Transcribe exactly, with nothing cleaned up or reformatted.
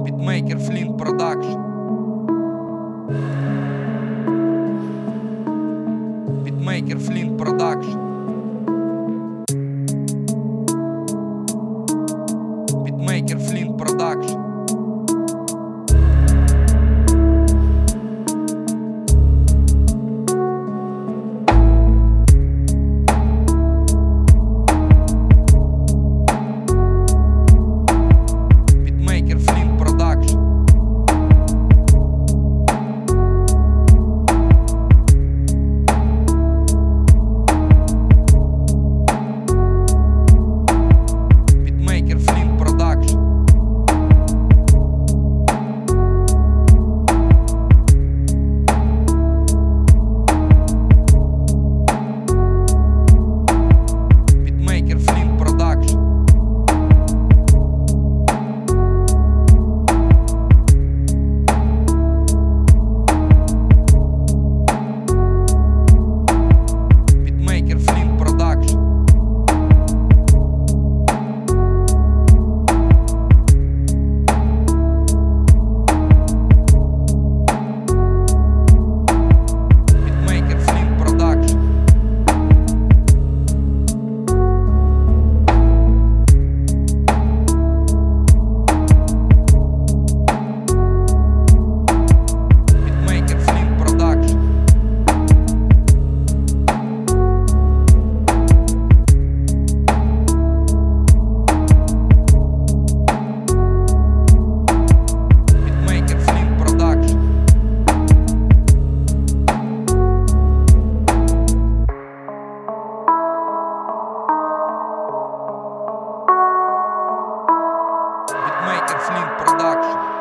Битмейкер Флинт Продакшн. Битмейкер Флинт Продакшн. Битмейкер Флинт Продакшн. Битмейкер Флинт Продакшн. Битмейкер Флинт Продакшн. Битмейкер Флинт Продакшн. Битмейкер Флинт Продакшн. Битмейкер Флинт Продакшн. Битмейкер Флинт Продакшн. Битмейкер Флинт Продакшн. Битмейкер Флинт Продакшн.